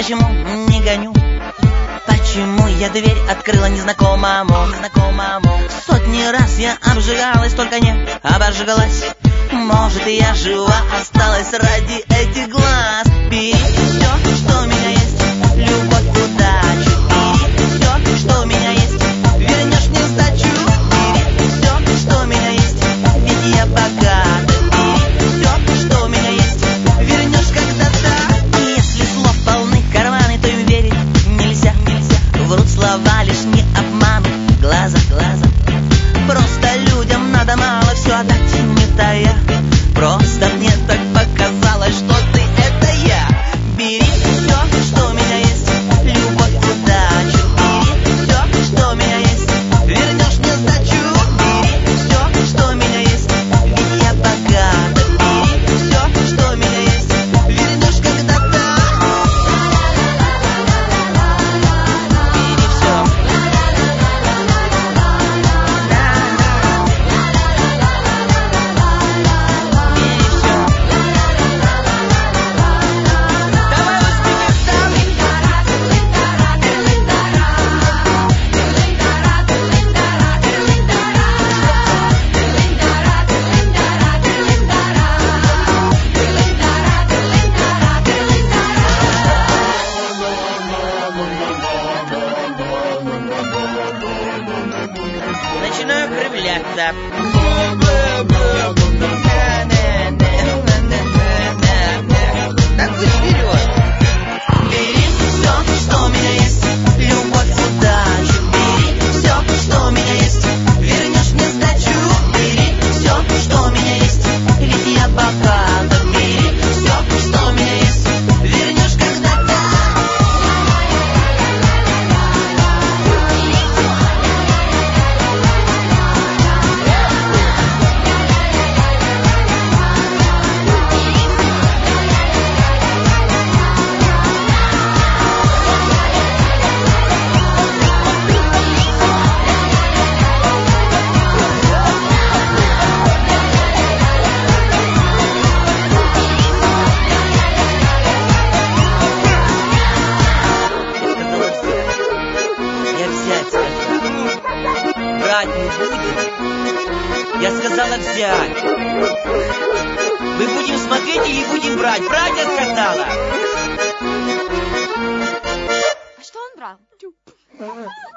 почему не гоню? Почему я дверь открыла незнакомому? Сотни раз я обжигалась, только не обожгалась. Может, и я жива осталась ради этих глаз. Бери все, что у меня есть, любовь, удачу. Бери все, что у меня есть, вернешь мне сдачу. Бери все, что у меня есть, ведь я богата. Бери все, что у меня есть, вернешь когда-то. И если слов полны карманы, то им верить нельзя. Врут слова, лишь не обманут глаза. Просто людям надо мало все отдать, не тая. Просто мне так показалось, что ты это я. Бери все, что у меня есть, любовь, удачу. Бери все, что у меня есть, вернешь мне сдачу. Бери все, что у меня есть, ведь я богата. Бери все, что у меня есть, вернешь когда-то. Бери все. Начинаю кривляться. Танцуй вперед. Бери все, что у меня есть, любовь, удачу. Бери все, что у меня есть, вернешь мне сдачу. Бери все, что у меня есть, ведь я богата. Бери все, что у меня есть, вернешь когда-то. Брать не будем. Я сказала взять. Мы будем смотреть или будем брать? Брать, я сказала. А что он брал?